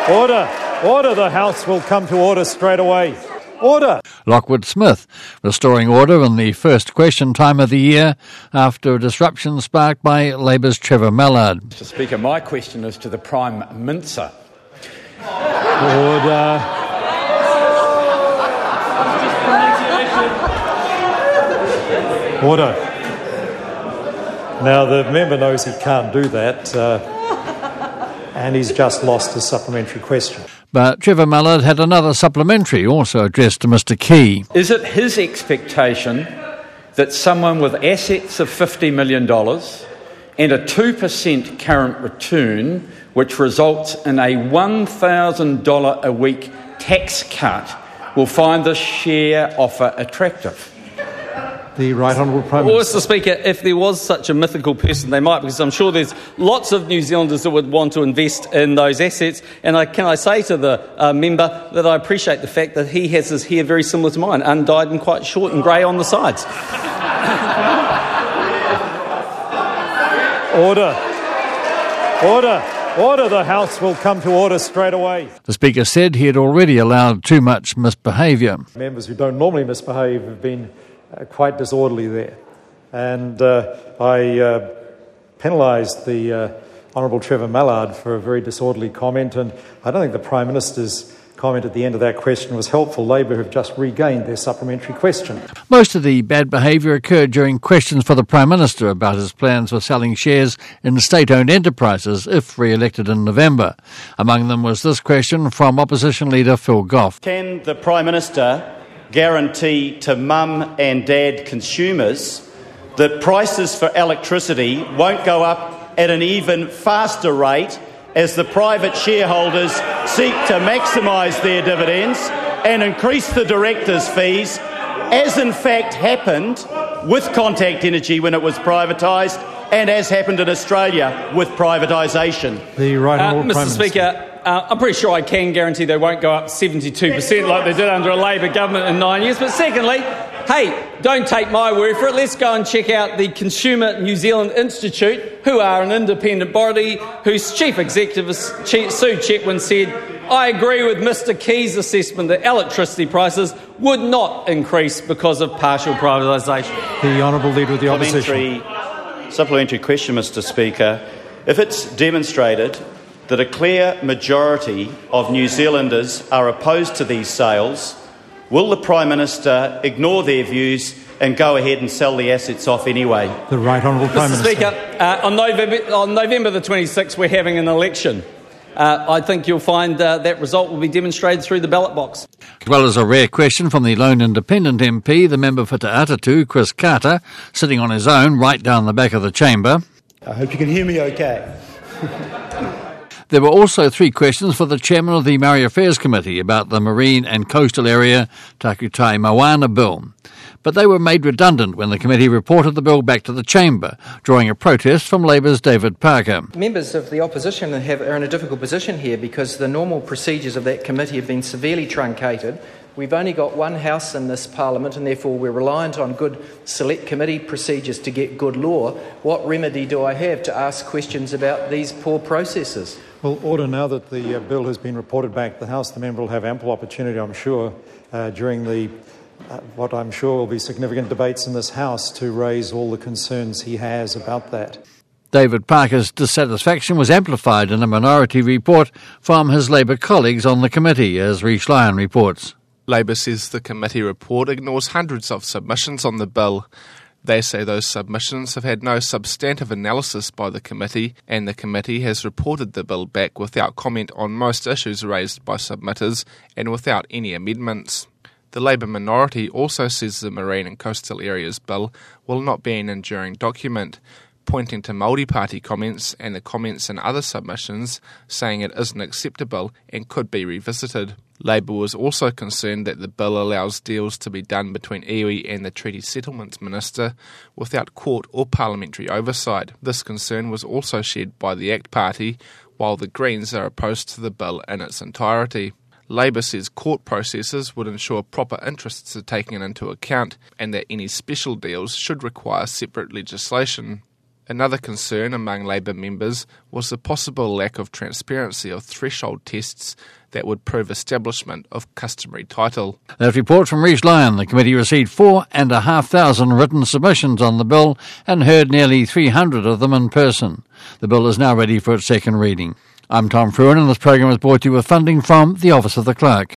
Order. Order. The House will come to order straight away. Order. Lockwood Smith restoring order in the first question time of the year after a disruption sparked by Labour's Trevor Mallard. Mr. Speaker, my question is to the Prime Minister. Order. Order. Now, the member knows he can't do that, and he's just lost his supplementary question. But Trevor Mallard had another supplementary, also addressed to Mr Key. Is it his expectation that someone with assets of $50 million and a 2% current return, which results in a $1,000 a week tax cut, will find this share offer attractive? The Right Honourable Prime Minister. Mr Speaker, if there was such a mythical person, they might, because I'm sure there's lots of New Zealanders that would want to invest in those assets. And can I say to the member that I appreciate the fact that he has his hair very similar to mine, undyed and quite short and grey on the sides. Order. Order. Order. The House will come to order straight away. The Speaker said he had already allowed too much misbehaviour. Members who don't normally misbehave have been quite disorderly there. And I penalised the Honourable Trevor Mallard for a very disorderly comment, and I don't think the Prime Minister's comment at the end of that question was helpful. Labor have just regained their supplementary question. Most of the bad behaviour occurred during questions for the Prime Minister about his plans for selling shares in state-owned enterprises if re-elected in November. Among them was this question from Opposition Leader Phil Goff. Can the Prime Minister guarantee to mum and dad consumers that prices for electricity won't go up at an even faster rate as the private shareholders seek to maximise their dividends and increase the directors' fees, as in fact happened with Contact Energy when it was privatised and as happened in Australia with privatisation? The Right Honourable Prime Mr Minister. Speaker, I'm pretty sure I can guarantee they won't go up 72% like they did under a Labor government in 9 years. But secondly, hey, don't take my word for it. Let's go and check out the Consumer New Zealand Institute, who are an independent body whose chief executive, Sue Chetwynd, said, I agree with Mr Key's assessment that electricity prices would not increase because of partial privatisation. The Honourable Leader of the Opposition. Supplementary question, Mr Speaker. If it's demonstrated that a clear majority of New Zealanders are opposed to these sales, will the Prime Minister ignore their views and go ahead and sell the assets off anyway? The Right Honourable Prime Minister. Mr Speaker, on November the 26th, we're having an election. I think you'll find that result will be demonstrated through the ballot box. As well as a rare question from the lone independent MP, the member for Te Atatu, Chris Carter, sitting on his own right down the back of the chamber. I hope you can hear me okay. There were also 3 questions for the chairman of the Maori Affairs Committee about the Marine and Coastal Area Takutai Moana Bill. But they were made redundant when the committee reported the bill back to the chamber, drawing a protest from Labour's David Parker. Members of the opposition are in a difficult position here because the normal procedures of that committee have been severely truncated. We've only got one house in this parliament and therefore we're reliant on good select committee procedures to get good law. What remedy do I have to ask questions about these poor processes? Well, order. Now that the bill has been reported back to the House, the member will have ample opportunity, I'm sure, during the what I'm sure will be significant debates in this House to raise all the concerns he has about that. David Parker's dissatisfaction was amplified in a minority report from his Labour colleagues on the committee, as Rhys Lyon reports. Labour says the committee report ignores hundreds of submissions on the bill. They say those submissions have had no substantive analysis by the committee, and the committee has reported the bill back without comment on most issues raised by submitters and without any amendments. The Labour minority also says the Marine and Coastal Areas Bill will not be an enduring document, pointing to Māori Party comments and the comments in other submissions saying it isn't acceptable and could be revisited. Labour was also concerned that the bill allows deals to be done between iwi and the Treaty Settlements Minister without court or parliamentary oversight. This concern was also shared by the ACT Party, while the Greens are opposed to the bill in its entirety. Labour says court processes would ensure proper interests are taken into account and that any special deals should require separate legislation. Another concern among Labour members was the possible lack of transparency of threshold tests that would prove establishment of customary title. That report from Rhys Lyon. The committee received 4,500 written submissions on the bill and heard nearly 300 of them in person. The bill is now ready for its second reading. I'm Tom Fruin, and this program is brought to you with funding from the Office of the Clerk.